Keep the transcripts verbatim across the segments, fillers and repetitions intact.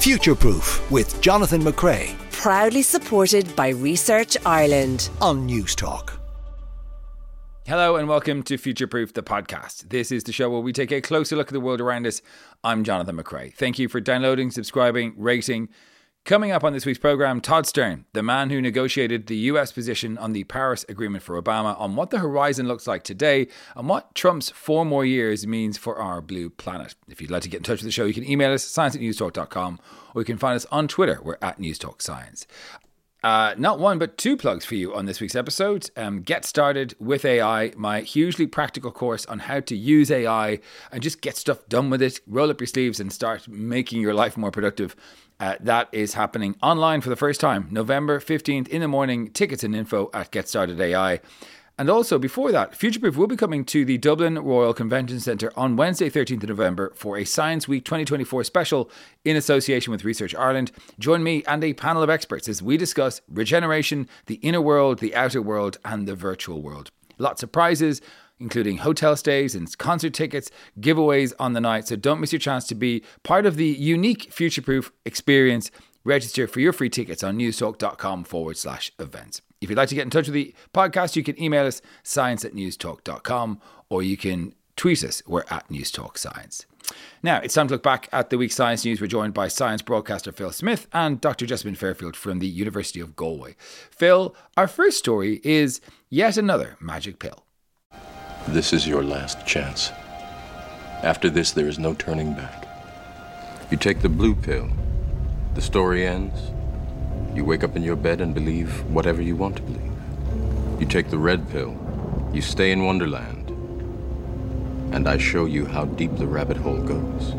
Future Proof with Jonathan McRae. Proudly supported by Research Ireland on News Talk. Hello and welcome to Future Proof, the podcast. This is the show where we take a closer look at the world around us. I'm Jonathan McRae. Thank you for downloading, subscribing, rating. Coming up on this week's programme, Todd Stern, the man who negotiated the U S position on the Paris Agreement for Obama, on what the horizon looks like today and what Trump's four more years means for our blue planet. If you'd like to get in touch with the show, you can email us, science at newstalk dot com, or you can find us on Twitter. We're at newstalkscience. Uh, not one, but two plugs for you on this week's episode. Um, Get Started with A I, my hugely practical course on how to use A I and just get stuff done with it. Roll up your sleeves and start making your life more productive. Uh, that is happening online for the first time, November fifteenth in the morning. Tickets and info at Get Started A I. And also, before that, Future Proof will be coming to the Dublin Royal Convention Centre on Wednesday, thirteenth of November for a Science Week twenty twenty-four special in association with Research Ireland. Join me and a panel of experts as we discuss regeneration, the inner world, the outer world, and the virtual world. Lots of prizes, including hotel stays and concert tickets, giveaways on the night. So don't miss your chance to be part of the unique Future Proof experience. Register for your free tickets on newstalk.com forward slash events. If you'd like to get in touch with the podcast, you can email us, science at newstalk dot com, or you can tweet us. We're at newstalkscience. Now, it's time to look back at the week's science news. We're joined by science broadcaster Phil Smith and Doctor Jessamine Fairfield from the University of Galway. Phil, our first story is yet another magic pill. This is your last chance. After this, there is no turning back. You take the blue pill. The story ends. You wake up in your bed and believe whatever you want to believe. You take the red pill. You stay in Wonderland. And I show you how deep the rabbit hole goes.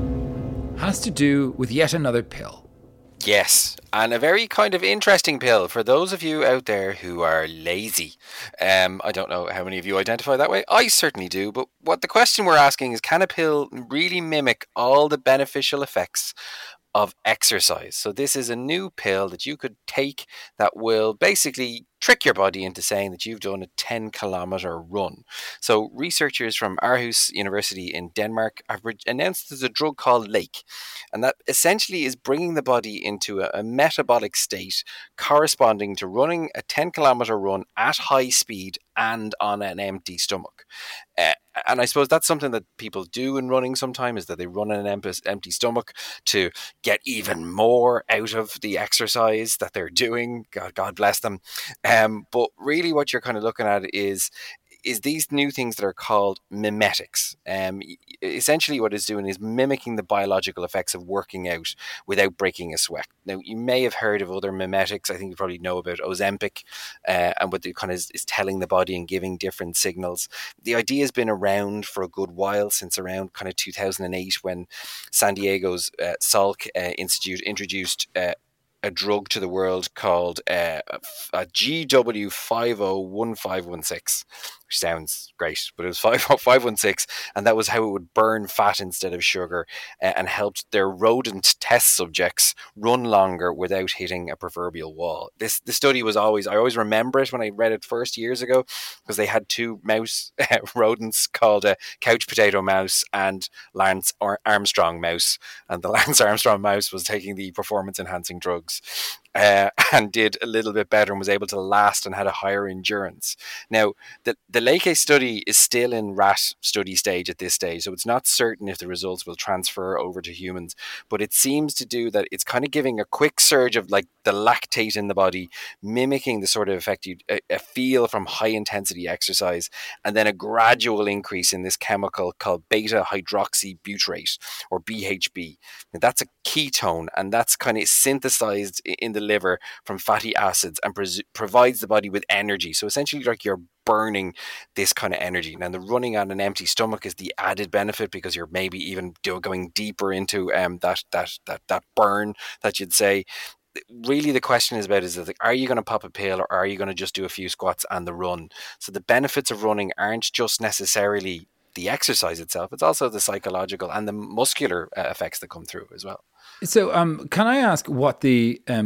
Has to do with yet another pill. Yes, and a very kind of interesting pill for those of you out there who are lazy. Um, I don't know how many of you identify that way. I certainly do. But what the question we're asking is, can a pill really mimic all the beneficial effects of exercise? So this is a new pill that you could take that will basically trick your body into saying that you've done a ten kilometer run. So researchers from Aarhus University in Denmark have re- announced there's a drug called Lake, and that essentially is bringing the body into a, a metabolic state corresponding to running a ten kilometer run at high speed and on an empty stomach. Uh, and I suppose that's something that people do in running sometimes, is that they run on an empty, empty stomach to get even more out of the exercise that they're doing. God, God bless them. Um, but really what you're kind of looking at is is these new things that are called mimetics. Um, essentially what it's doing is mimicking the biological effects of working out without breaking a sweat. Now, you may have heard of other mimetics. I think you probably know about Ozempic uh, and what it kind of is, is telling the body and giving different signals. The idea has been around for a good while, since around kind of two thousand eight, when San Diego's uh, Salk uh, Institute introduced uh, a drug to the world called uh, a G W five oh one five one six, which sounds great, but it was five oh five one six, and that was how it would burn fat instead of sugar uh, and helped their rodent test subjects run longer without hitting a proverbial wall. This the study was always, I always remember it when I read it first years ago, because they had two mouse uh, rodents called a couch potato mouse and Lance Armstrong mouse, and the Lance Armstrong mouse was taking the performance enhancing drugs Uh, and did a little bit better and was able to last and had a higher endurance. Now, the, the Lake study is still in rat study stage at this stage, so it's not certain if the results will transfer over to humans, but it seems to do that. It's kind of giving a quick surge of like the lactate in the body, mimicking the sort of effect you uh, feel from high intensity exercise, and then a gradual increase in this chemical called beta hydroxybutyrate, or B H B. Now, that's a ketone, and that's kind of synthesized in the liver from fatty acids and pres- provides the body with energy. So essentially, like, you're burning this kind of energy. Now, the running on an empty stomach is the added benefit, because you're maybe even do, going deeper into um that that that that burn that you'd say. Really, the question is about is that, like, are you going to pop a pill, or are you going to just do a few squats and the run? So the benefits of running aren't just necessarily the exercise itself; it's also the psychological and the muscular uh, effects that come through as well. So, um, can I ask what the um,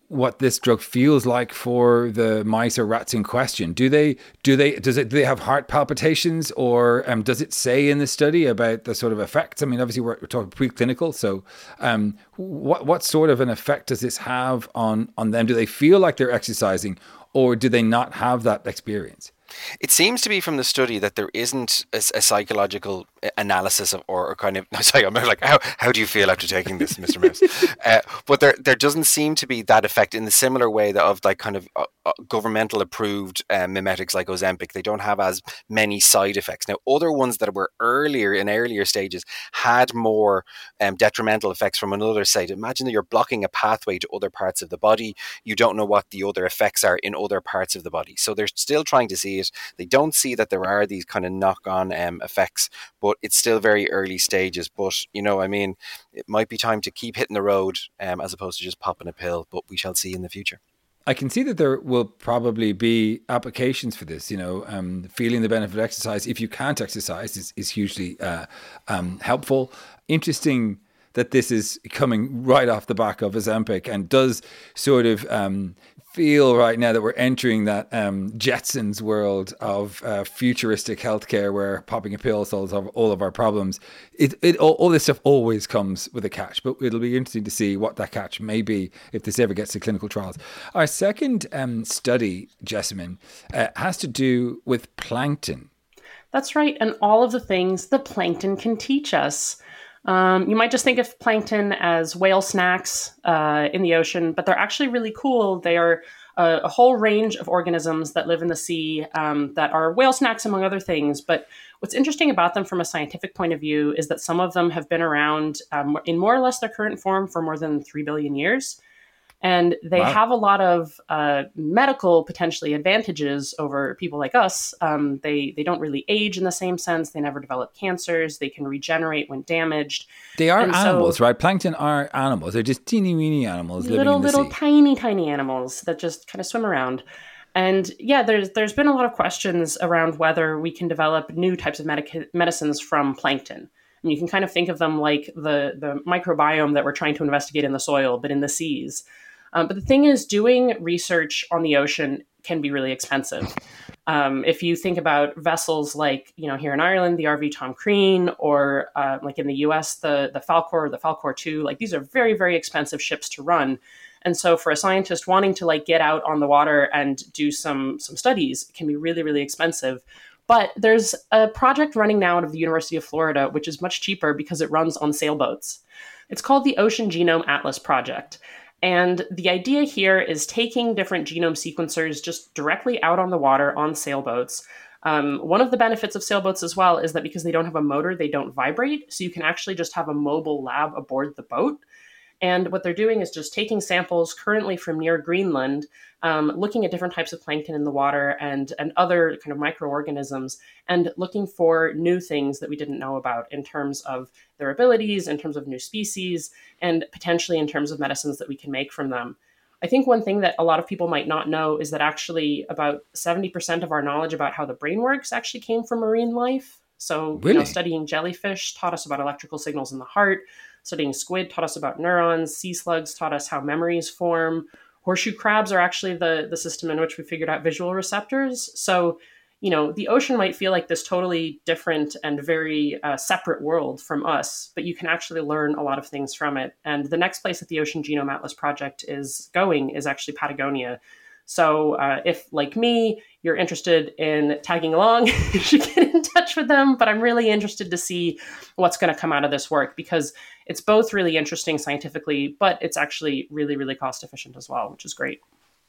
what this drug feels like for the mice or rats in question? Do they do they does it do they have heart palpitations, or um, does it say in the study about the sort of effects? I mean, obviously we're, we're talking preclinical, so um, what what sort of an effect does this have on on them? Do they feel like they're exercising, or do they not have that experience? It seems to be from the study that there isn't a, a psychological analysis of, or, or kind of, sorry, I'm like, how, how do you feel after taking this, Mister Mouse? uh, but there there doesn't seem to be that effect in the similar way that of like kind of uh, uh, governmental approved uh, mimetics like Ozempic. They don't have as many side effects. Now, other ones that were earlier in earlier stages had more um, detrimental effects from another side. Imagine that you're blocking a pathway to other parts of the body. You don't know what the other effects are in other parts of the body. So they're still trying to see it. They don't see that there are these kind of knock-on um, effects, but it's still very early stages. But, you know, I mean, it might be time to keep hitting the road um, as opposed to just popping a pill, but we shall see in the future. I can see that there will probably be applications for this. You know, um, feeling the benefit of exercise, if you can't exercise, is, is hugely uh, um, helpful. Interesting that this is coming right off the back of Ozempic, and does sort of um, feel right now that we're entering that um, Jetsons world of uh, futuristic healthcare, where popping a pill solves all of our problems. It, it all, all this stuff always comes with a catch, but it'll be interesting to see what that catch may be if this ever gets to clinical trials. Our second um, study, Jessamine, uh, has to do with plankton. That's right, and all of the things that plankton can teach us. Um, you might just think of plankton as whale snacks uh, in the ocean, but they're actually really cool. They are a, a whole range of organisms that live in the sea um, that are whale snacks, among other things. But what's interesting about them from a scientific point of view is that some of them have been around um, in more or less their current form for more than three billion years. And they wow. have a lot of uh, medical, potentially, advantages over people like us. Um, they they don't really age in the same sense. They never develop cancers. They can regenerate when damaged. They are and animals, so, right? Plankton are animals. They're just teeny weeny animals living little, in the little, sea. tiny, tiny animals that just kind of swim around. And yeah, there's there's been a lot of questions around whether we can develop new types of medic- medicines from plankton. And you can kind of think of them like the, the microbiome that we're trying to investigate in the soil, but in the seas. Um, but the thing is, doing research on the ocean can be really expensive. Um, if you think about vessels like, you know, here in Ireland, the R V Tom Crean, or uh, like in the U S, the, the Falkor, the Falkor two, like these are very, very expensive ships to run. And so for a scientist wanting to like get out on the water and do some, some studies, it can be really, really expensive. But there's a project running now out of the University of Florida, which is much cheaper because it runs on sailboats. It's called the Ocean Genome Atlas Project. And the idea here is taking different genome sequencers just directly out on the water on sailboats. Um, one of the benefits of sailboats as well is that because they don't have a motor, they don't vibrate. So you can actually just have a mobile lab aboard the boat. And what they're doing is just taking samples currently from near Greenland, um, looking at different types of plankton in the water and, and other kind of microorganisms, and looking for new things that we didn't know about in terms of their abilities, in terms of new species, and potentially in terms of medicines that we can make from them. I think one thing that a lot of people might not know is that actually about seventy percent of our knowledge about how the brain works actually came from marine life. So really? you know, studying jellyfish taught us about electrical signals in the heart. Studying squid taught us about neurons. Sea slugs taught us how memories form. Horseshoe crabs are actually the, the system in which we figured out visual receptors. So, you know, the ocean might feel like this totally different and very uh, separate world from us, but you can actually learn a lot of things from it. And the next place that the Ocean Genome Atlas Project is going is actually Patagonia. So uh, if, like me, you're interested in tagging along, you should get in touch with them. But I'm really interested to see what's going to come out of this work, because it's both really interesting scientifically, but it's actually really, really cost efficient as well, which is great.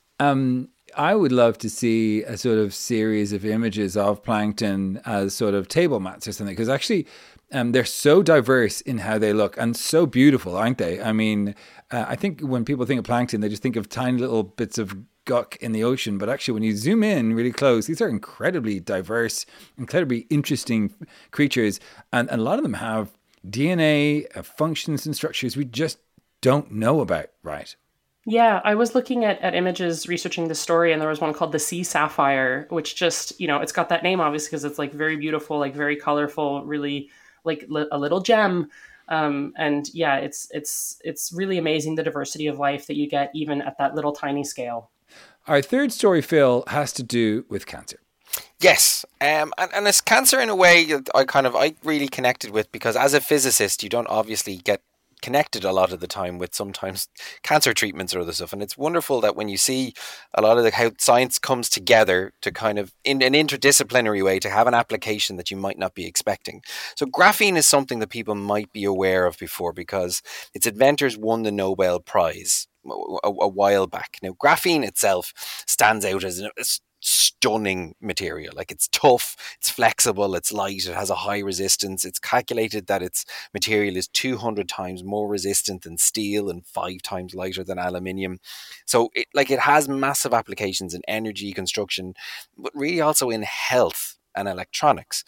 Um, I would love to see a sort of series of images of plankton as sort of table mats or something, because actually um, they're so diverse in how they look and so beautiful, aren't they? I mean, uh, I think when people think of plankton, they just think of tiny little bits of guck in the ocean, but actually when you zoom in really close, these are incredibly diverse, incredibly interesting creatures, and, and a lot of them have D N A, uh, functions and structures we just don't know about, right? Yeah, I was looking at, at images researching this story, and there was one called the sea sapphire, which just, you know, it's got that name obviously because it's like very beautiful, like very colorful, really like li- a little gem. Um, and yeah, it's it's it's really amazing the diversity of life that you get even at that little tiny scale. Our third story, Phil, has to do with cancer. Yes, um, and, and it's cancer in a way that I kind of, I really connected with, because as a physicist, you don't obviously get connected a lot of the time with sometimes cancer treatments or other stuff. And it's wonderful that when you see a lot of the, how science comes together to kind of, in an interdisciplinary way, to have an application that you might not be expecting. So graphene is something that people might be aware of before, because its inventors won the Nobel Prize a, a while back. Now, graphene itself stands out as a stunning material. Like, it's tough, it's flexible, it's light, it has a high resistance. It's calculated that its material is two hundred times more resistant than steel and five times lighter than aluminium. So it like it has massive applications in energy, construction, but really also in health and electronics.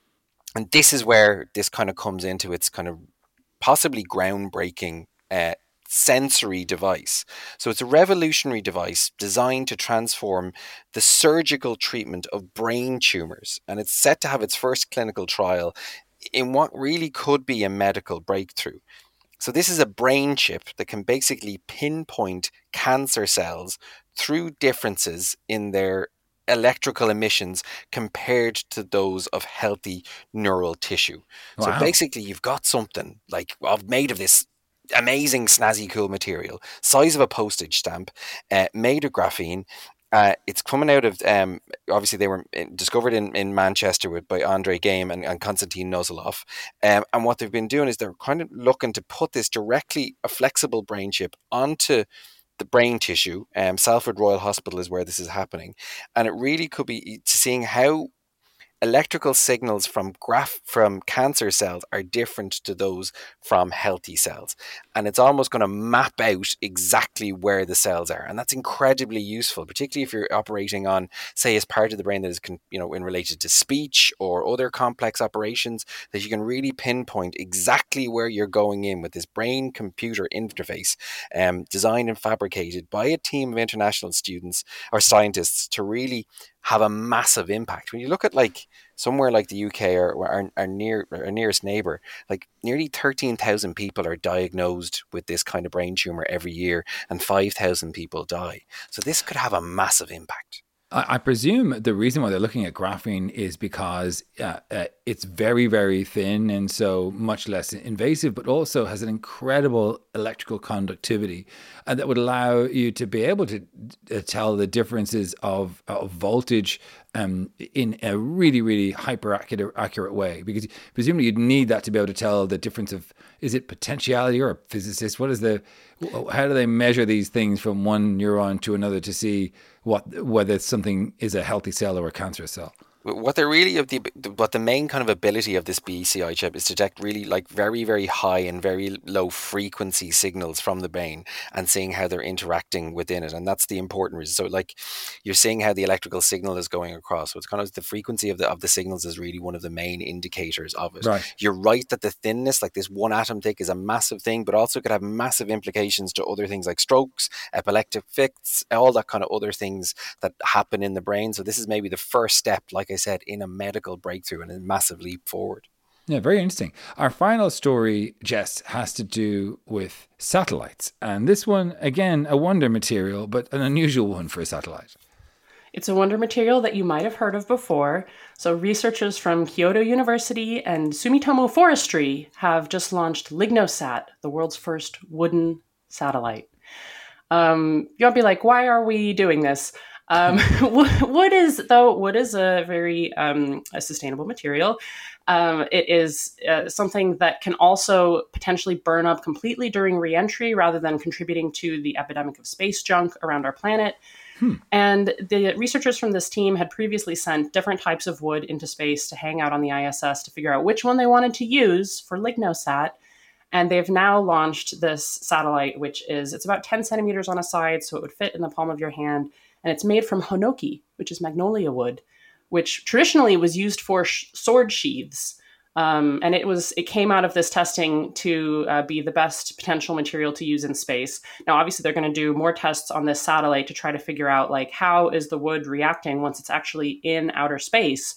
And this is where this kind of comes into its kind of possibly groundbreaking uh, sensory device. So it's a revolutionary device designed to transform the surgical treatment of brain tumors, and it's set to have its first clinical trial in what really could be a medical breakthrough. So this is a brain chip that can basically pinpoint cancer cells through differences in their electrical emissions compared to those of healthy neural tissue. Wow. So basically you've got something like made of this amazing snazzy cool material, size of a postage stamp, uh, made of graphene. Uh, it's coming out of, um, obviously they were discovered in, in Manchester with, by Andre Geim and, and Konstantin Nosilov. Um, and what they've been doing is they're kind of looking to put this directly, a flexible brain chip, onto the brain tissue. Um, Salford Royal Hospital is where this is happening. And it really could be seeing how electrical signals from graph from cancer cells are different to those from healthy cells, and it's almost going to map out exactly where the cells are, and that's incredibly useful, particularly if you're operating on, say, as part of the brain that is, you know, in related to speech or other complex operations, that you can really pinpoint exactly where you're going in with this brain-computer interface, um, designed and fabricated by a team of international students or scientists to really have a massive impact. When you look at like somewhere like the U K or our, our near our nearest neighbour, like nearly thirteen thousand people are diagnosed with this kind of brain tumour every year, and five thousand people die. So this could have a massive impact. I presume the reason why they're looking at graphene is because uh, uh, it's very, very thin and so much less invasive, but also has an incredible electrical conductivity, and that would allow you to be able to uh, tell the differences of, of voltage um, in a really, really hyper accurate, accurate way. Because presumably you'd need that to be able to tell the difference of, is it potentiality or a physicist? What is the, how do they measure these things from one neuron to another to see what whether something is a healthy cell or a cancerous cell? What they're really of the what the main kind of ability of this B C I chip is to detect really like very, very high and very low frequency signals from the brain and seeing how they're interacting within it. And that's the important reason. So like you're seeing how the electrical signal is going across. So it's kind of the frequency of the of the signals is really one of the main indicators of it. Right. You're right that the thinness, like this one atom thick, is a massive thing, but also could have massive implications to other things like strokes, epileptic fits, all that kind of other things that happen in the brain. So this is maybe the first step, like I said, in a medical breakthrough and a massive leap forward. Yeah, very interesting. Our final story, Jess, has to do with satellites. And this one, again, a wonder material, but an unusual one for a satellite. It's a wonder material that you might have heard of before. So researchers from Kyoto University and Sumitomo Forestry have just launched LignoSat, the world's first wooden satellite. Um, you'll be like, why are we doing this? Um, wood is, though, wood is a very um, a sustainable material. Um, it is uh, something that can also potentially burn up completely during re-entry rather than contributing to the epidemic of space junk around our planet. Hmm. And the researchers from this team had previously sent different types of wood into space to hang out on the I S S to figure out which one they wanted to use for LignoSat. And they've now launched this satellite, which is, it's about ten centimeters on a side, so it would fit in the palm of your hand. And it's made from hinoki, which is magnolia wood, which traditionally was used for sh- sword sheaths. Um, and it was it came out of this testing to uh, be the best potential material to use in space. Now, obviously, they're going to do more tests on this satellite to try to figure out, like, how is the wood reacting once it's actually in outer space.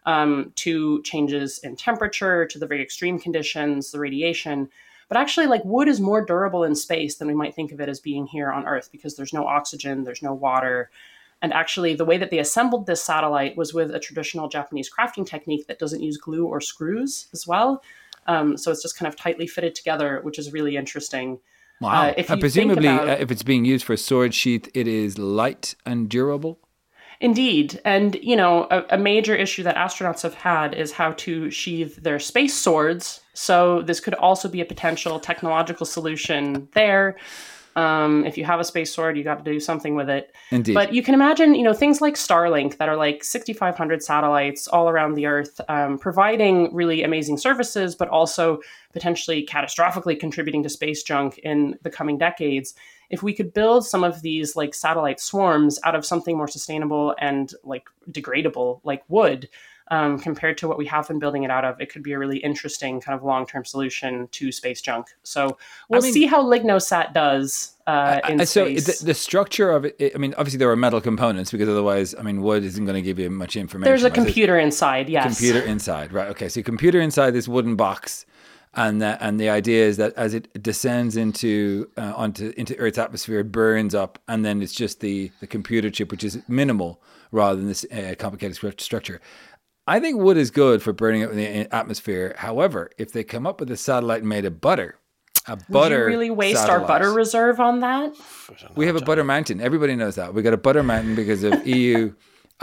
um, to changes in temperature, to the very extreme conditions, the radiation. But actually, like wood is more durable in space than we might think of it as being here on Earth, because there's no oxygen, there's no water. And actually, the way that they assembled this satellite was with a traditional Japanese crafting technique that doesn't use glue or screws as well. Um, so it's just kind of tightly fitted together, which is really interesting. Wow. Uh, if and you presumably, think about, uh, if it's being used for a sword sheath, it is light and durable? Indeed. And, you know, a, a major issue that astronauts have had is how to sheathe their space swords. So this could also be a potential technological solution there. Um, if you have a space sword, you got to do something with it. Indeed. But you can imagine, you know, things like Starlink that are like sixty-five hundred satellites all around the Earth, um, providing really amazing services, but also potentially catastrophically contributing to space junk in the coming decades. If we could build some of these like satellite swarms out of something more sustainable and like degradable, like wood, um, compared to what we have been building it out of, it could be a really interesting kind of long-term solution to space junk. So we'll I mean, see how LignoSat does uh, in uh, so space. The, the structure of it, I mean, obviously there are metal components, because otherwise, I mean, wood isn't going to give you much information. There's a computer inside, yes. Computer inside, right. Okay, so computer inside this wooden box. And the, and the idea is that as it descends into uh, onto into Earth's atmosphere, it burns up, and then it's just the, the computer chip, which is minimal rather than this uh, complicated structure. I think wood is good for burning up in the atmosphere. However, if they come up with a satellite made of butter, a butter Would you really waste satellite, our butter reserve on that? We have a butter mountain. Everybody knows that. We got a butter mountain because of E U.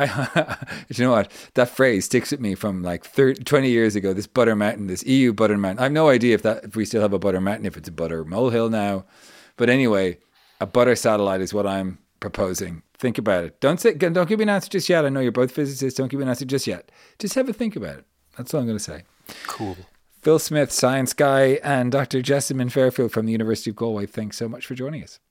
I, you know what? That phrase sticks with me from like thirty, twenty years ago. This butter mountain, this E U butter mountain. I have no idea if that if we still have a butter mountain, if it's a butter molehill now. But anyway, a butter satellite is what I'm proposing. Think about it. Don't say, don't give me an answer just yet. I know you're both physicists. Don't give me an answer just yet. Just have a think about it. That's all I'm going to say. Cool. Phil Smith, science guy, and Doctor Jessamine Fairfield from the University of Galway. Thanks so much for joining us.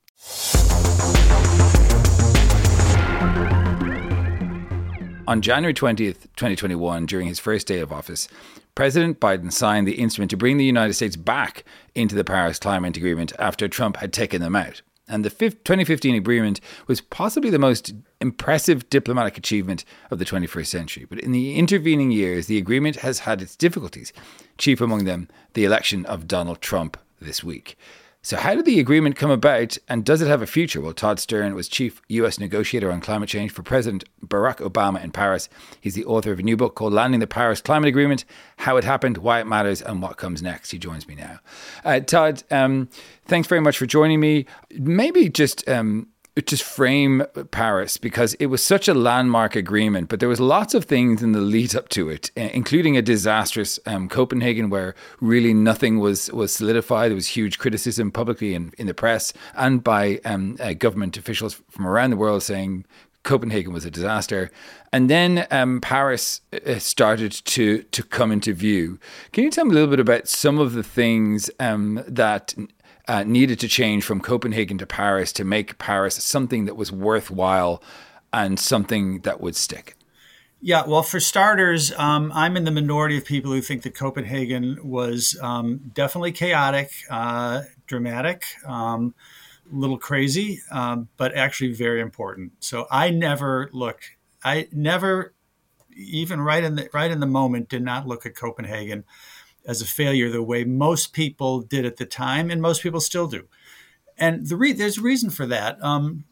On January twentieth, twenty twenty-one, during his first day of office, President Biden signed the instrument to bring the United States back into the Paris Climate Agreement after Trump had taken them out. And the twenty fifteen agreement was possibly the most impressive diplomatic achievement of the twenty-first century. But in the intervening years, the agreement has had its difficulties, chief among them the election of Donald Trump this week. So how did the agreement come about, and does it have a future? Well, Todd Stern was chief U S negotiator on climate change for President Barack Obama in Paris. He's the author of a new book called Landing the Paris Climate Agreement, How It Happened, Why It Matters, and What Comes Next. He joins me now. Uh, Todd, um, thanks very much for joining me. Maybe just... Um, just frame Paris, because it was such a landmark agreement, but there was lots of things in the lead up to it, including a disastrous um, Copenhagen where really nothing was, was solidified. There was huge criticism publicly in, in the press and by um, uh, government officials from around the world saying Copenhagen was a disaster. And then um, Paris started to, to come into view. Can you tell me a little bit about some of the things um, that Uh, needed to change from Copenhagen to Paris to make Paris something that was worthwhile and something that would stick? Yeah, well, for starters, um, I'm in the minority of people who think that Copenhagen was um, definitely chaotic, uh, dramatic, um, a little crazy, um, but actually very important. So I never look, I never, even right in the right in the moment, did not look at Copenhagen as a failure the way most people did at the time, and most people still do. And the re- there's a reason for that. Um,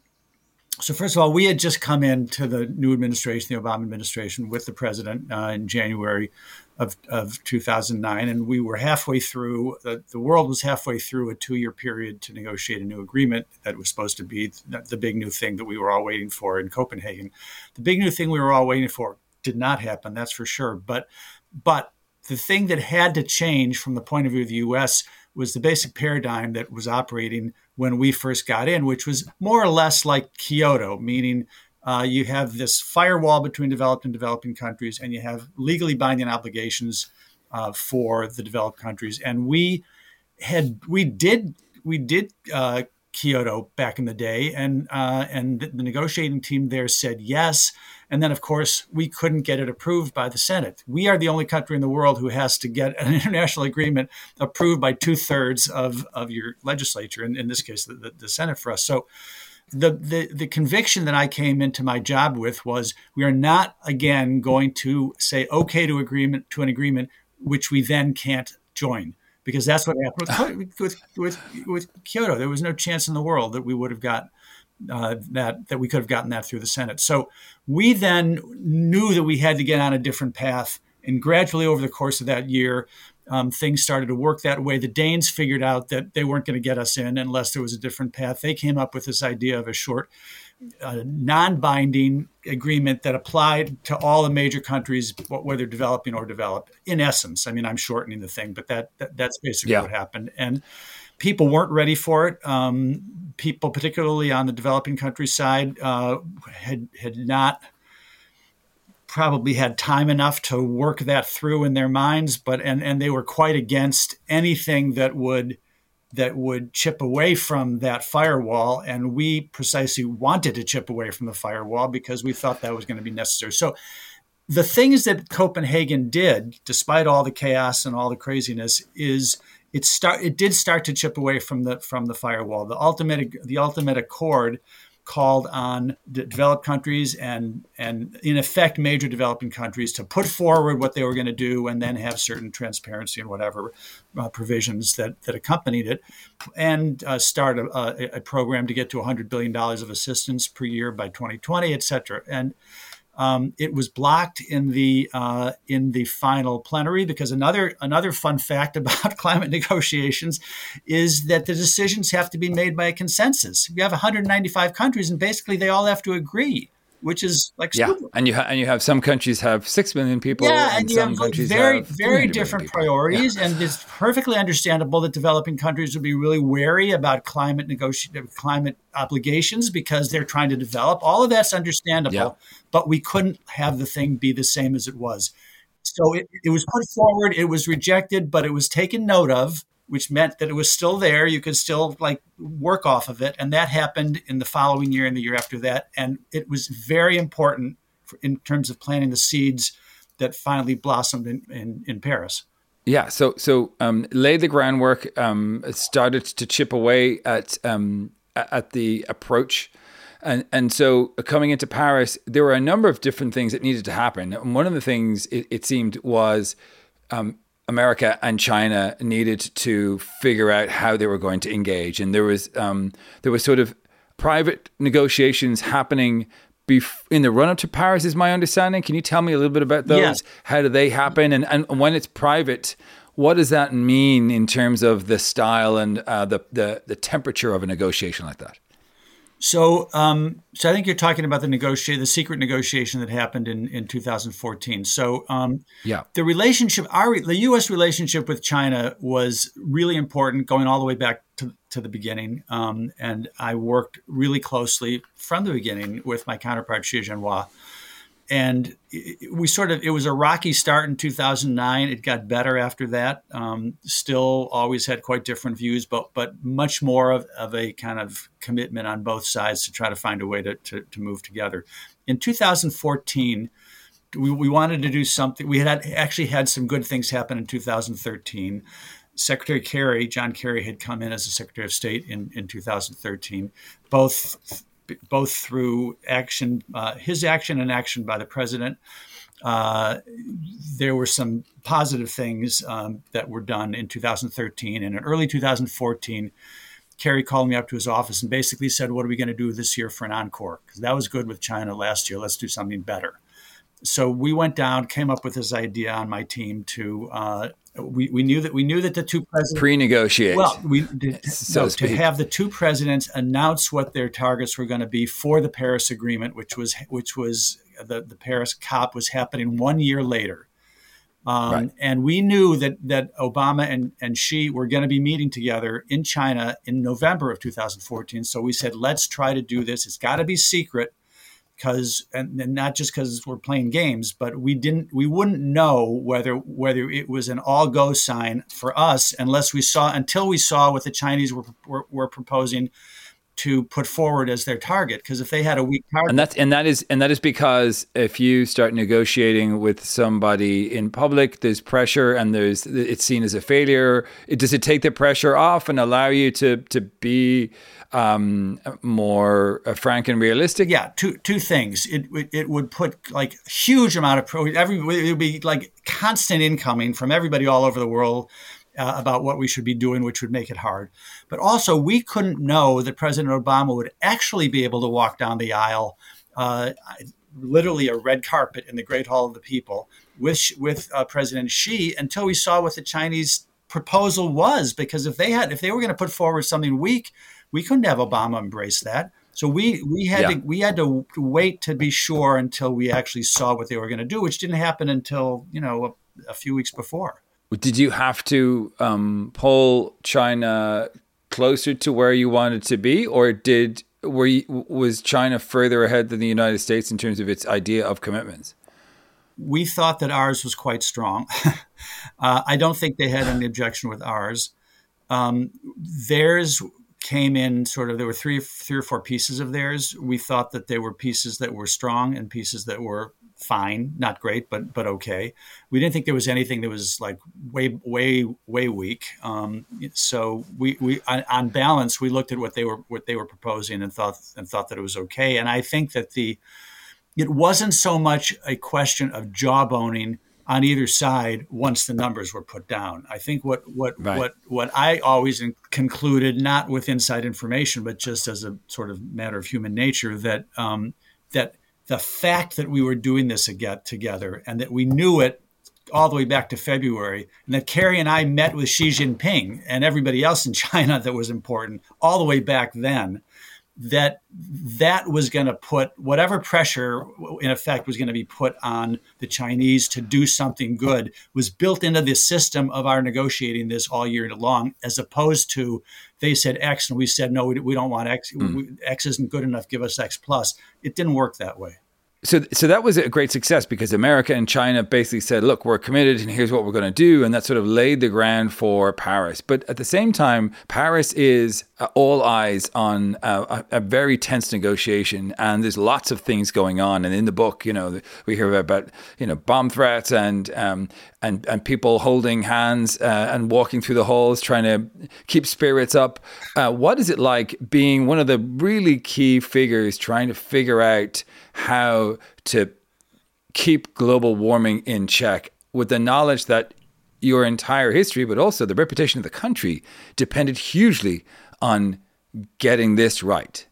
so first of all, we had just come into the new administration, the Obama administration, with the president uh, in January of, of two thousand nine, and we were halfway through, the, the world was halfway through a two-year period to negotiate a new agreement that was supposed to be the, the big new thing that we were all waiting for in Copenhagen. The big new thing we were all waiting for did not happen, that's for sure. But, but the thing that had to change from the point of view of the U S was the basic paradigm that was operating when we first got in, which was more or less like Kyoto, meaning uh, you have this firewall between developed and developing countries, and you have legally binding obligations uh, for the developed countries. And we had we did we did uh, Kyoto back in the day, and uh, and the negotiating team there said yes. And then, of course, we couldn't get it approved by the Senate. We are the only country in the world who has to get an international agreement approved by two thirds of, of your legislature, in, in this case, the, the Senate for us. So the, the the conviction that I came into my job with was we are not again going to say okay to agreement to an agreement which we then can't join, because that's what happened with with, with, with Kyoto. There was no chance in the world that we would have got uh, that that we could have gotten that through the Senate. So we then knew that we had to get on a different path, and gradually over the course of that year, Um, things started to work that way. The Danes figured out that they weren't going to get us in unless there was a different path. They came up with this idea of a short, uh, non-binding agreement that applied to all the major countries, whether developing or developed. In essence, I mean, I'm shortening the thing, but that, that that's basically yeah. what happened. And people weren't ready for it. Um, people, particularly on the developing country side, uh, had had not. probably had time enough to work that through in their minds, but and and they were quite against anything that would that would chip away from that firewall. And we precisely wanted to chip away from the firewall because we thought that was going to be necessary. So the things that Copenhagen did, despite all the chaos and all the craziness, is it start it did start to chip away from the from the firewall. The ultimate the ultimate accord called on the developed countries and, and in effect, major developing countries to put forward what they were going to do and then have certain transparency and whatever uh, provisions that, that accompanied it, and uh, start a, a, a program to get to one hundred billion dollars of assistance per year by twenty twenty, et cetera. And um, it was blocked in the uh, in the final plenary, because another another fun fact about climate negotiations is that the decisions have to be made by a consensus. You have one hundred ninety-five countries, and basically they all have to agree, which is like yeah, super. and you ha- and you have some countries have six million people, yeah, and, and you some have countries very have very different priorities, yeah. and it's perfectly understandable that developing countries would be really wary about climate negoti- climate obligations because they're trying to develop. All of that's understandable, yeah. but we couldn't have the thing be the same as it was. So it, it was put forward, it was rejected, but it was taken note of, which meant that it was still there. You could still like work off of it. And that happened in the following year and the year after that. And it was very important for, in terms of planting the seeds that finally blossomed in, in, in Paris. Yeah. So, so um, laid the groundwork, um, started to chip away at, um, at the approach. And and so coming into Paris, there were a number of different things that needed to happen. And one of the things it, it seemed was um, America and China needed to figure out how they were going to engage. And there was um, there was sort of private negotiations happening bef- in the run-up to Paris, is my understanding. Can you tell me a little bit about those? Yes. How do they happen? And, and when it's private, what does that mean in terms of the style and uh, the, the the temperature of a negotiation like that? So, um, so I think you're talking about the negotiate, the secret negotiation that happened in, in two thousand fourteen. So, um, yeah, the relationship, our the U S relationship with China was really important, going all the way back to to the beginning. Um, and I worked really closely from the beginning with my counterpart Xi Jinping. And we sort of, it was a rocky start in two thousand nine. It got better after that. Um, still always had quite different views, but but much more of, of a kind of commitment on both sides to try to find a way to, to, to move together. In two thousand fourteen, we, we wanted to do something. We had actually had some good things happen in two thousand thirteen. Secretary Kerry, John Kerry, had come in as the Secretary of State in, in two thousand thirteen, both both through action, uh, his action and action by the president. Uh, there were some positive things um, that were done in two thousand thirteen. And in early two thousand fourteen, Kerry called me up to his office and basically said, what are we going to do this year for an encore? Because that was good with China last year. Let's do something better. So we went down, came up with this idea on my team to, uh, we, we knew that we knew that the two presidents pre-negotiate. Well, we did, so no, to have the two presidents announce what their targets were going to be for the Paris Agreement, which was which was the, the Paris COP was happening one year later. Um, right. And we knew that that Obama and, and Xi were going to be meeting together in China in November of two thousand fourteen. So we said, let's try to do this. It's got to be secret. Because and, and not just because we're playing games, but we didn't, we wouldn't know whether whether it was an all-go sign for us unless we saw until we saw what the Chinese were were, were proposing to put forward as their target, because if they had a weak target, and that's and that is and that is because if you start negotiating with somebody in public, there's pressure, and there's it's seen as a failure. It, does it take the pressure off and allow you to to be um, more uh, frank and realistic? Yeah, two two things. It it, it would put like huge amount of pro. Every it would be like constant incoming from everybody all over the world. Uh, about what we should be doing, which would make it hard. But also, we couldn't know that President Obama would actually be able to walk down the aisle, uh, literally a red carpet in the Great Hall of the People, with with uh, President Xi until we saw what the Chinese proposal was. Because if they had, if they were going to put forward something weak, we couldn't have Obama embrace that. So we we had yeah. to we had to wait to be sure until we actually saw what they were going to do, which didn't happen until you know a, a few weeks before. Did you have to um, pull China closer to where you wanted to be, or did were you, was China further ahead than the United States in terms of its idea of commitments? We thought that ours was quite strong. uh, I don't think they had any objection with ours. Um, theirs came in sort of, there were three, three or four pieces of theirs. We thought that there were pieces that were strong and pieces that were fine, not great, but but okay. We didn't think there was anything that was like way, way, way weak. Um, so we, we on, on balance, we looked at what they were what they were proposing and thought and thought that it was okay. And I think that the it wasn't so much a question of jawboning on either side once the numbers were put down. I think what what right. what what I always concluded, not with inside information, but just as a sort of matter of human nature, that um, that. The fact that we were doing this again together and that we knew it all the way back to February, and that Kerry and I met with Xi Jinping and everybody else in China that was important all the way back then, that that was going to put whatever pressure in effect was going to be put on the Chinese to do something good was built into the system of our negotiating this all year long, as opposed to they said X and we said, no, we, we don't want X. Mm. We, X isn't good enough. Give us X plus. It didn't work that way. So so that was a great success because America and China basically said, look, we're committed and here's what we're going to do. And that sort of laid the ground for Paris. But at the same time, Paris is uh, all eyes on uh, a, a very tense negotiation. And there's lots of things going on. And in the book, you know, we hear about, you know, bomb threats and um, and, and people holding hands uh, and walking through the halls, trying to keep spirits up. Uh, what is it like being one of the really key figures trying to figure out how to keep global warming in check with the knowledge that your entire history, but also the reputation of the country, depended hugely on getting this right?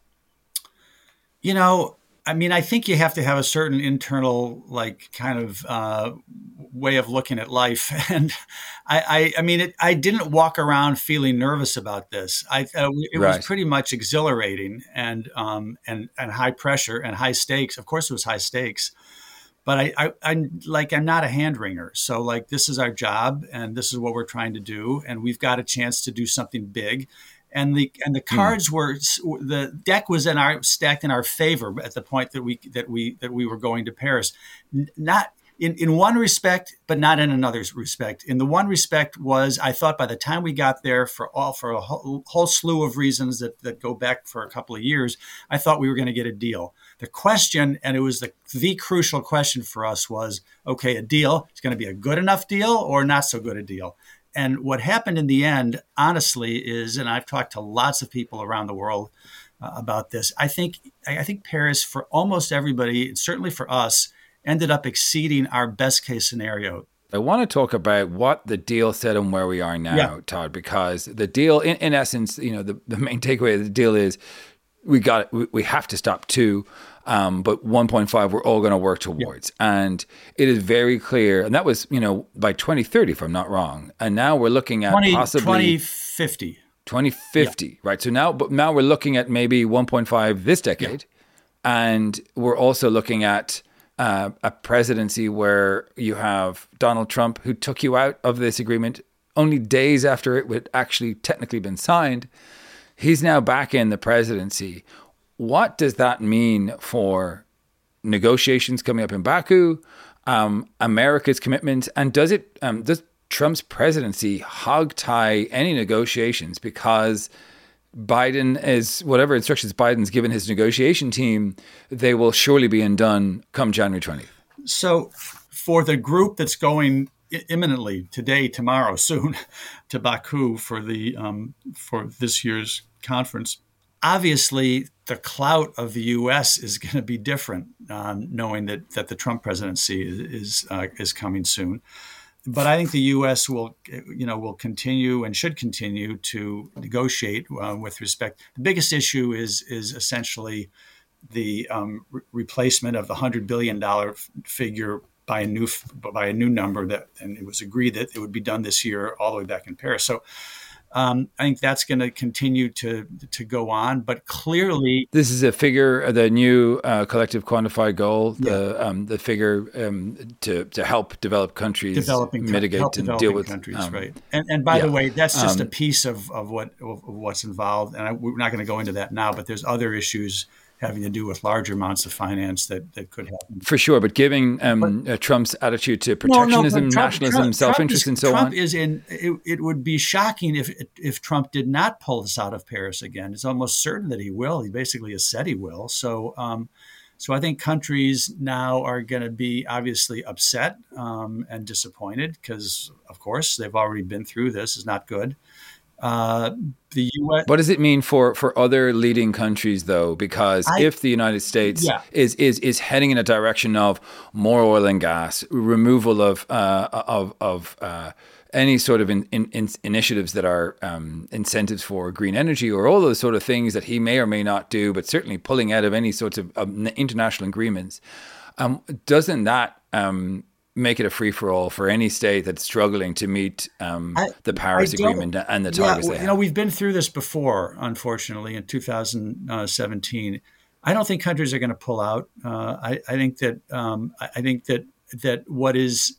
You know, I mean, I think you have to have a certain internal, like, kind of uh, way of looking at life. And I, I, I mean, it, I didn't walk around feeling nervous about this. I, uh, it right. was pretty much exhilarating and, um, and, and high pressure and high stakes. Of course, it was high stakes. But I, I, I'm like, I'm not a hand wringer. So like, this is our job and this is what we're trying to do. And we've got a chance to do something big. And the and the cards mm. were the deck was in our stacked in our favor at the point that we that we that we were going to Paris. Not in, in one respect, but not in another respect. In the one respect was I thought by the time we got there, for all for a whole, whole slew of reasons that, that go back for a couple of years, I thought we were going to get a deal. The question, and it was the the crucial question for us, was okay, a deal. It's going to be a good enough deal or not so good a deal. And what happened in the end, honestly, is, and I've talked to lots of people around the world uh, about this, I think I think Paris, for almost everybody, certainly for us, ended up exceeding our best case scenario. I want to talk about what the deal said and where we are now, yeah. Todd, because the deal, in, in essence, you know, the, the main takeaway of the deal is we got we, we have to stop two. Um, but one point five, we're all going to work towards. Yeah. And it is very clear. And that was, you know, by twenty thirty, if I'm not wrong. And now we're looking at twenty, possibly twenty fifty. twenty fifty, yeah. Right? So now, but now we're looking at maybe one point five this decade. Yeah. And we're also looking at uh, a presidency where you have Donald Trump, who took you out of this agreement only days after it would actually technically been signed. He's now back in the presidency. What does that mean for negotiations coming up in Baku, um, America's commitments, and does it um, does Trump's presidency hog tie any negotiations? Because Biden is, whatever instructions Biden's given his negotiation team, they will surely be undone come January twentieth. So for the group that's going imminently today, tomorrow, soon to Baku for the um, for this year's conference, obviously the clout of the U S is going to be different, um, knowing that that the Trump presidency is is, uh, is coming soon. But I think the U S will, you know, will continue and should continue to negotiate uh, with respect. The biggest issue is is essentially the um, re- replacement of the hundred billion dollar figure by a new by a new number that, and it was agreed that it would be done this year, all the way back in Paris. So um, I think that's going to continue to to go on. But clearly, this is a figure, the new uh, collective quantified goal, yeah. the um, the figure um, to to help develop countries developing mitigate help and developing deal with countries, um, right? And and by yeah. the way, that's just um, a piece of of what of what's involved. And I, we're not going to go into that now. But there's other issues having to do with larger amounts of finance that, that could happen. For sure, but giving um, but, uh, Trump's attitude to protectionism, no, no, Trump, Trump, nationalism, Trump, self-interest, Trump is, and so Trump on. Is in, it, it would be shocking if if Trump did not pull us out of Paris again. It's almost certain that he will. He basically has said he will. So, um, so I think countries now are going to be obviously upset um, and disappointed because, of course, they've already been through this. It's not good. Uh, the U S. What does it mean for, for other leading countries, though? Because I, if the United States yeah. is, is is heading in a direction of more oil and gas, removal of uh, of of uh, any sort of in, in, in initiatives that are um, incentives for green energy, or all those sort of things that he may or may not do, but certainly pulling out of any sorts of um, international agreements, um, doesn't that um, make it a free-for-all for any state that's struggling to meet um, I, the Paris Agreement and the targets yeah, they have? You know, we've been through this before, unfortunately, in two thousand seventeen. I don't think countries are going to pull out. Uh, I, I think that um, I think that that what is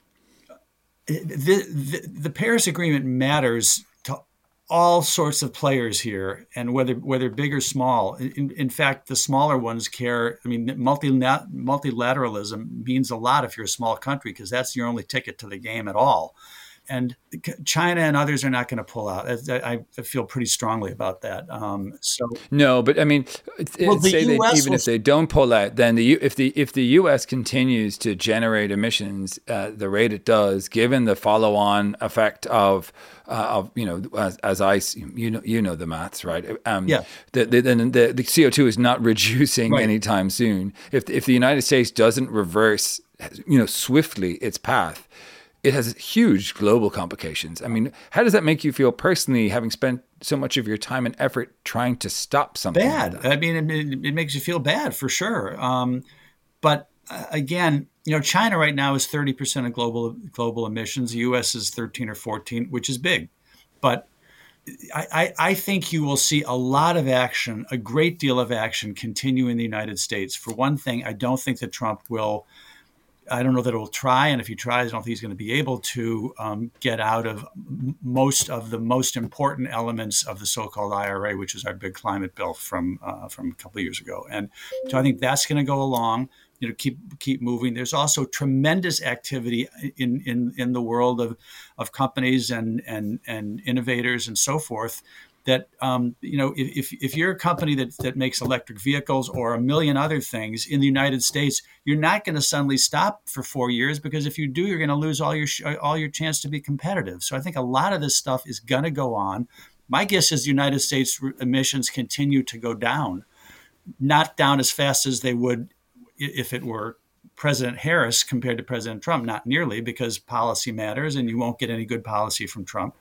the, the the Paris Agreement matters to all sorts of players here, and whether whether big or small. In, in fact, the smaller ones care. I mean, multi, multilateralism means a lot if you're a small country, because that's your only ticket to the game at all. And China and others are not going to pull out. I, I feel pretty strongly about that. Um, so no, but I mean, well, say they, even if they don't pull out, then the if the if the U S continues to generate emissions uh, the rate it does, given the follow-on effect of uh, of you know as, as I you know you know the maths, right? Um, yeah. The the, the the C O two is not reducing right. anytime soon. If if the United States doesn't reverse, you know, swiftly its path, it has huge global complications. I mean, how does that make you feel personally, having spent so much of your time and effort trying to stop something? Bad. Like that? I mean, it, it makes you feel bad for sure. Um, but uh, again, you know, China right now is thirty percent of global global emissions. The U S is thirteen or fourteen, which is big. But I, I, I think you will see a lot of action, a great deal of action continue in the United States. For one thing, I don't think that Trump will I don't know that it will try, and if he tries, I don't think he's going to be able to um, get out of m- most of the most important elements of the so-called I R A, which is our big climate bill from uh, from a couple of years ago. And so I think that's going to go along. You know, keep keep moving. There's also tremendous activity in in, in the world of of companies and and and innovators and so forth. That, um, you know, if, if you're a company that, that makes electric vehicles or a million other things in the United States, you're not going to suddenly stop for four years because if you do, you're going to lose all your all your chance to be competitive. So I think a lot of this stuff is going to go on. My guess is the United States emissions continue to go down, not down as fast as they would if it were President Harris compared to President Trump, not nearly, because policy matters and you won't get any good policy from Trump.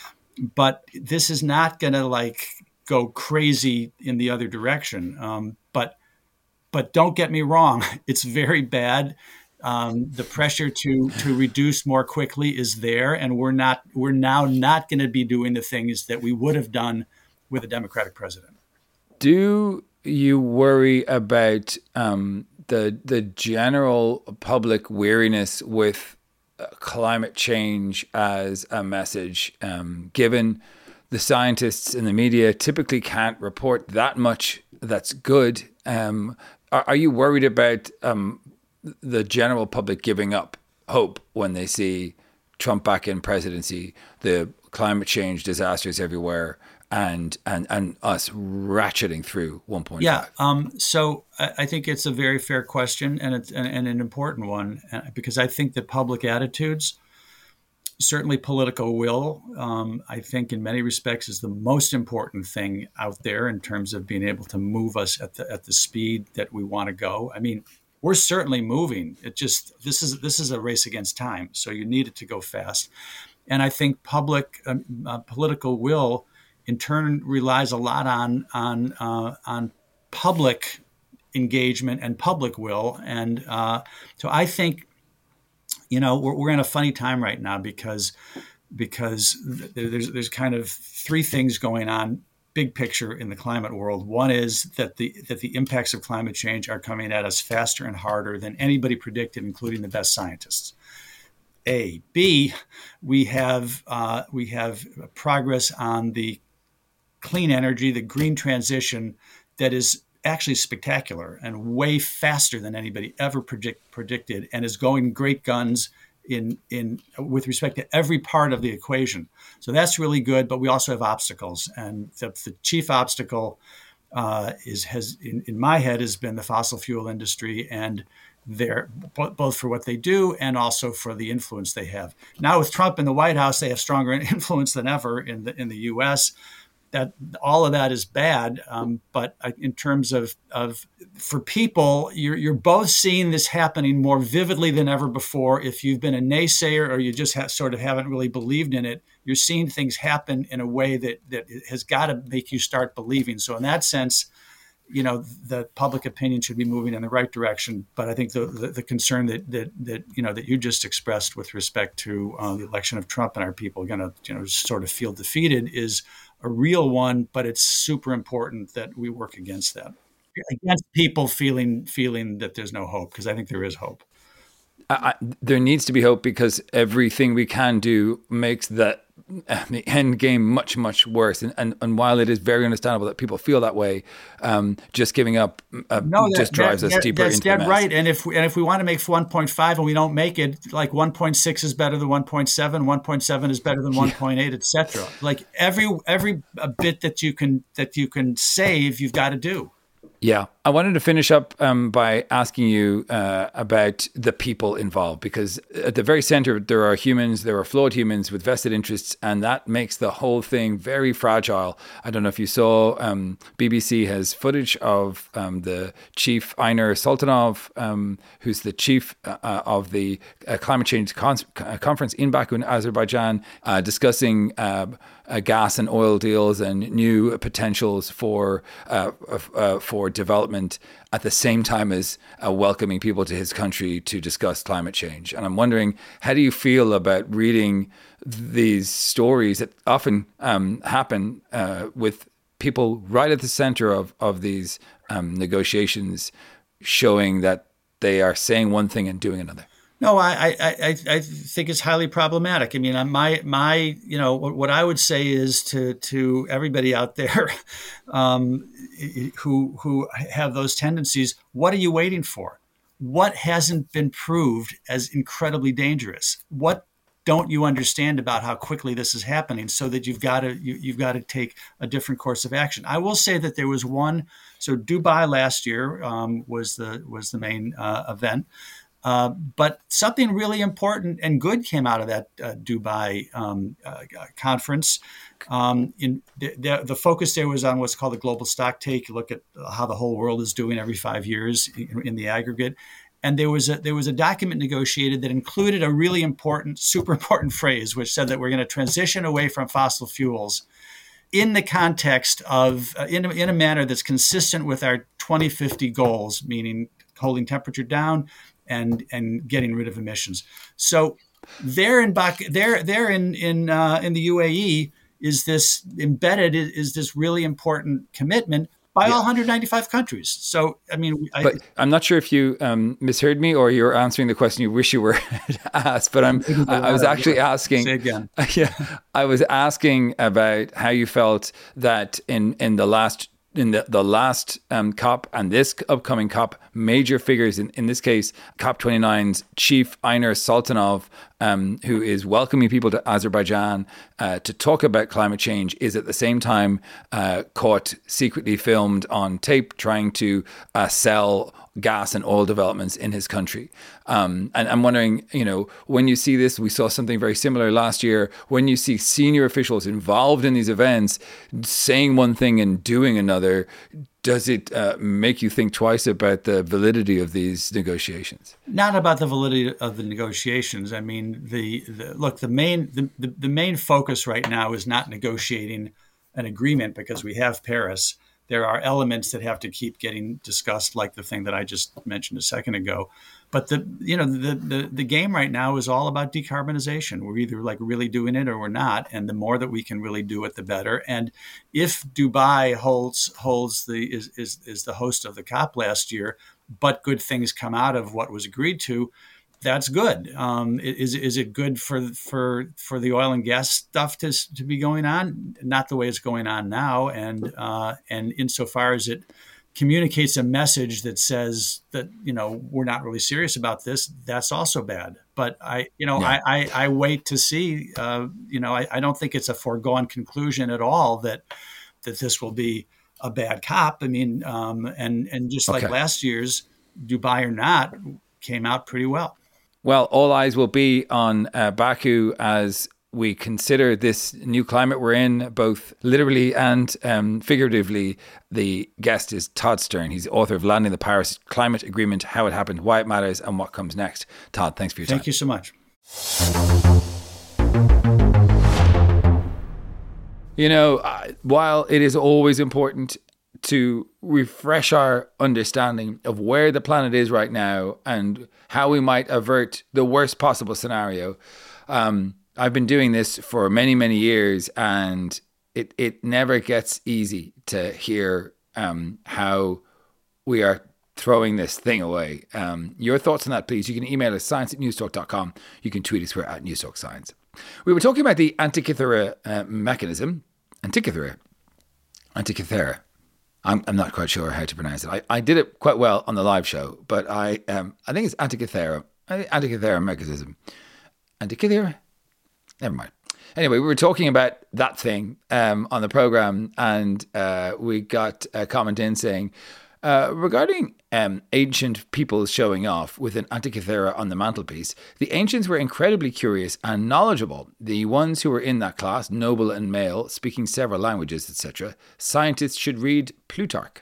But this is not going to like go crazy in the other direction. Um, but but don't get me wrong, it's very bad. Um, the pressure to to reduce more quickly is there, and we're not we're now not going to be doing the things that we would have done with a Democratic president. Do you worry about um, the the general public weariness with climate change as a message, um, given the scientists in the media typically can't report that much that's good? Um, are, are you worried about um, the general public giving up hope when they see Trump back in presidency, the climate change disasters everywhere, and and and us ratcheting through one point five? Yeah. Um, so I, I think it's a very fair question, and it's and, and an important one, uh, because I think that public attitudes, certainly political will, um, I think in many respects is the most important thing out there in terms of being able to move us at the at the speed that we want to go. I mean, we're certainly moving. It just this is this is a race against time, so you need it to go fast. And I think public um, uh, political will, in turn, relies a lot on on uh, on public engagement and public will. And uh, so I think, you know, we're, we're in a funny time right now because because there's there's kind of three things going on, big picture, in the climate world. One is that the that the impacts of climate change are coming at us faster and harder than anybody predicted, including the best scientists. A. B. We have uh, we have progress on the clean energy, the green transition, that is actually spectacular and way faster than anybody ever predict, predicted, and is going great guns in in with respect to every part of the equation. So that's really good. But we also have obstacles, and the, the chief obstacle uh, is has in, in my head has been the fossil fuel industry, and they're both for what they do and also for the influence they have. Now with Trump in the White House, they have stronger influence than ever in the in the U S. That all of that is bad, um, but in terms of of for people, you're you're both seeing this happening more vividly than ever before. If you've been a naysayer or you just have, sort of haven't really believed in it, you're seeing things happen in a way that that has got to make you start believing. So in that sense, you know, the public opinion should be moving in the right direction. But I think the the, the concern that that that you know that you just expressed with respect to uh, the election of Trump and our people going to you know sort of feel defeated is a real one. But it's super important that we work against that, against people feeling feeling that there's no hope, because I think there is hope. I, there needs to be hope, because everything we can do makes that uh, the end game much, much worse. And, and and while it is very understandable that people feel that way, um, just giving up uh, no, that, just drives that, us deeper that's into dead the mess. Right. And if we, and if we want to make one point five and we don't make it, like one point six is better than one point seven, one point seven is better than one point eight, et cetera. Like every every bit that you can that you can save, you've got to do. Yeah. I wanted to finish up um, by asking you uh, about the people involved, because at the very center, there are humans, there are flawed humans with vested interests, and that makes the whole thing very fragile. I don't know if you saw, um, B B C has footage of um, the chief Einar Sultanov, um, who's the chief uh, of the uh, climate change con- conference in Baku in Azerbaijan, uh, discussing uh, uh, gas and oil deals and new potentials for uh, uh, for development, at the same time as uh, welcoming people to his country to discuss climate change. And I'm wondering, how do you feel about reading these stories that often um, happen uh, with people right at the center of, of these um, negotiations, showing that they are saying one thing and doing another? No, I, I, I, I think it's highly problematic. I mean, my, my, you know, what, what I would say is to, to everybody out there um, who, who have those tendencies, what are you waiting for? What hasn't been proved as incredibly dangerous? What don't you understand about how quickly this is happening, so that you've got to, you, you've got to take a different course of action? I will say that there was one, so Dubai last year um, was the, was the main uh, event. Uh, but something really important and good came out of that uh, Dubai um, uh, conference. Um, in the, the, the focus there was on what's called the global stock take. You look at how the whole world is doing every five years in, in the aggregate. And there was a there was a document negotiated that included a really important, super important phrase, which said that we're going to transition away from fossil fuels in the context of uh, in, a, in a manner that's consistent with our twenty fifty goals, meaning holding temperature down and and getting rid of emissions. So there in Bak, there there in in uh, in the U A E is this embedded is, is this really important commitment by yeah. all one hundred ninety-five countries. So I mean, I, but I'm not sure if you um, misheard me or you're answering the question you wish you were asked. But I'm I, I was actually asking. Say again. Yeah, I was asking about how you felt that in in the last. In the, the last um, COP and this upcoming COP, major figures, in, in this case, COP twenty-nine's chief Einar Sultanov um, who is welcoming people to Azerbaijan uh, to talk about climate change, is at the same time uh, caught secretly filmed on tape trying to uh, sell gas and oil developments in his country. Um, and I'm wondering, you know, when you see this, we saw something very similar last year, when you see senior officials involved in these events saying one thing and doing another, does it uh, make you think twice about the validity of these negotiations? Not about the validity of the negotiations. I mean, the, the look, the main the, the, the main focus right now is not negotiating an agreement because we have Paris. There are elements that have to keep getting discussed, like the thing that I just mentioned a second ago. But the you know the the, the game right now is all about decarbonization. We're either like really doing it or we're not, and the more that we can really do it, the better. And if Dubai holds holds the is is, is the host of the COP last year, but good things come out of what was agreed to, that's good. Um, is is it good for for for the oil and gas stuff to to be going on? Not the way it's going on now, and uh, and insofar as it communicates a message that says that, you know, we're not really serious about this, that's also bad. But I, you know, yeah. I, I I wait to see. Uh, you know, I, I don't think it's a foregone conclusion at all that that this will be a bad COP. I mean, um, and and just like okay. last year's, Dubai or not, came out pretty well. Well, all eyes will be on uh, Baku as we consider this new climate we're in, both literally and um, figuratively. The guest is Todd Stern. He's the author of Landing the Paris Climate Agreement, How It Happened, Why It Matters, and What Comes Next. Todd, thanks for your time. Thank you so much. You know, uh, while it is always important to refresh our understanding of where the planet is right now and how we might avert the worst possible scenario, um, I've been doing this for many, many years, and it, it never gets easy to hear um, how we are throwing this thing away. Um, your thoughts on that, please. You can email us, science at newstalk dot com. You can tweet us, we're at Newstalk Science. We were talking about the Antikythera uh, mechanism. Antikythera. Antikythera. I'm, I'm not quite sure how to pronounce it. I, I did it quite well on the live show, but I um, I think it's Antikythera. Antikythera mechanism. Antikythera? Never mind. Anyway, we were talking about that thing um, on the program, and uh, we got a comment in saying, uh, regarding um, ancient peoples showing off with an Antikythera on the mantelpiece, the ancients were incredibly curious and knowledgeable. The ones who were in that class, noble and male, speaking several languages, et cetera, scientists should read Plutarch.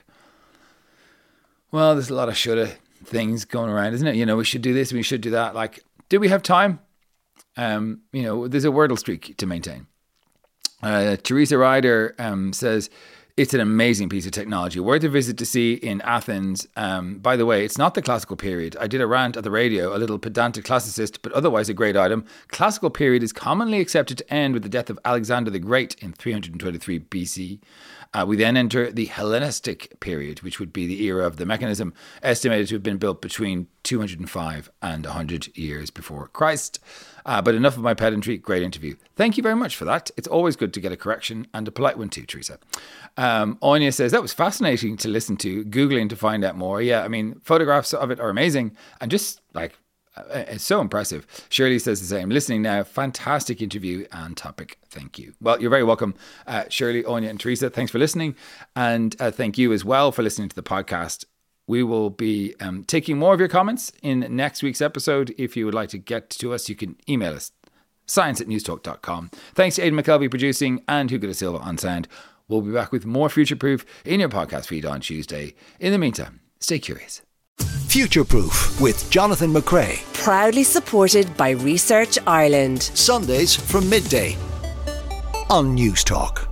Well, there's a lot of shoulda things going around, isn't it? You know, we should do this, we should do that. Like, do we have time? Um, you know, there's a Wordle streak to maintain. Uh, Teresa Ryder um, says, it's an amazing piece of technology, worth a visit to see in Athens. Um, by the way, it's not the classical period. I did a rant at the radio, a little pedantic classicist, but otherwise a great item. Classical period is commonly accepted to end with the death of Alexander the Great in three hundred twenty-three B C. Uh, we then enter the Hellenistic period, which would be the era of the mechanism, estimated to have been built between two hundred five and one hundred years before Christ. Uh, but enough of my pedantry. Great interview. Thank you very much for that. It's always good to get a correction, and a polite one too, Teresa. Um, Anya says, that was fascinating to listen to, Googling to find out more. Yeah, I mean, photographs of it are amazing, and just like, it's so impressive. Shirley says the same. Listening now, fantastic interview and topic. Thank you. Well, you're very welcome, uh, Shirley, Anya, and Teresa. Thanks for listening. And uh, thank you as well for listening to the podcast. We will be um, taking more of your comments in next week's episode. If you would like to get to us, you can email us, science at newstalk dot com. Thanks to Aidan McKelvey producing and Hugo da Silva on sound. We'll be back with more Future Proof in your podcast feed on Tuesday. In the meantime, stay curious. Future Proof with Jonathan McCrea. Proudly supported by Research Ireland. Sundays from midday on Newstalk.